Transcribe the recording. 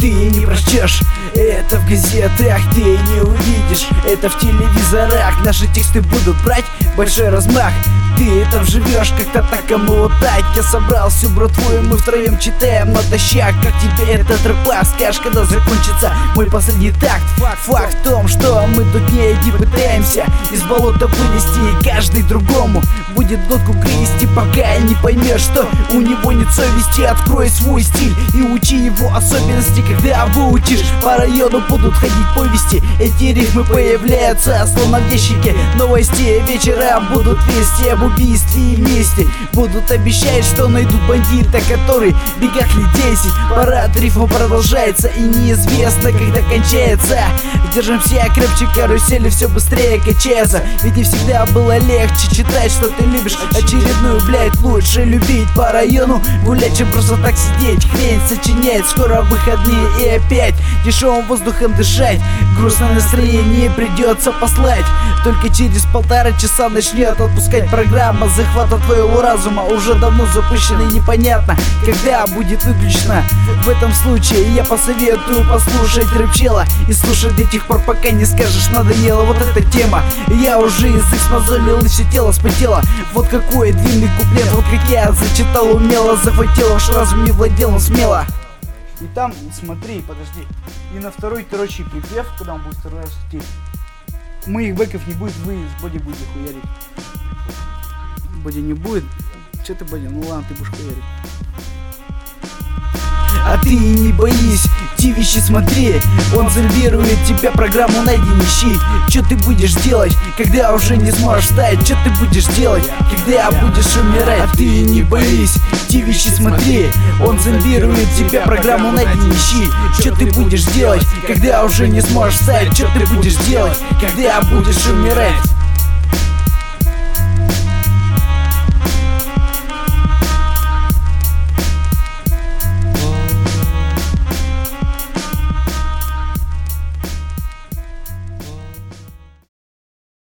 ты не прочтешь это в газетах, ты не увидишь это в телевизорах. Наши тексты будут брать большой размах. Ты там живешь как-то так, а мы вот так. Я собрал всю братву, и мы втроем читаем натощак. Как тебе этот рэп, скажешь, когда закончится мой последний такт? Факт в том, что мы тут не пытаемся из болота вылезти, и каждый другому будет глотку грести, пока не поймешь, что у него нет совести. Открой свой стиль и учи его особенности. Когда выучишь, по району будут ходить повести. Эти рифмы появляются словно в ящике новости. Вечером будут вести об убийстве и мести. Будут обещать, что найдут бандита, который в бегах лет 10. Парад рифма продолжается, и неизвестно, когда кончается. Держимся крепче, карусели все быстрее качается. Ведь не всегда было легче читать, что ты любишь очередную, блять. Лучше любить по району, гулять, чем просто так сидеть. Хрень сочинять, скоро выходные и опять дешевым воздухом дышать. Грустное настроение придется послать. Только через 1,5 часа начнет отпускать программа захвата твоего разума. Уже давно запущена и непонятно, когда будет выключена. В этом случае я посоветую послушать рэп-чела и слушать до тех пор, пока не скажешь надоело. Вот эта тема, я уже язык смазолил и все тело спотело. Вот какой длинный куплет, вот как я зачитал умело. Захватил ваш разум, не владел он смело. И там, смотри, подожди. И на второй, короче, припев, когда он будет второй раз идти, моих бэков не будет, вы с Боди будете хуярить. Боди не будет. Че ты, Боди? Ну ладно, ты будешь хуярить. А ты не боись, те вещи смотри. Он зомбирует тебя, программу найди, не ищи. Че ты будешь делать, когда уже не сможешь встать? Че ты будешь делать, когда будешь умирать? А ты не боись, те вещи смотри. Он зомбирует тебя, программу найди, не ищи. Че ты будешь делать, когда уже не сможешь встать? Че ты будешь делать, когда будешь умирать?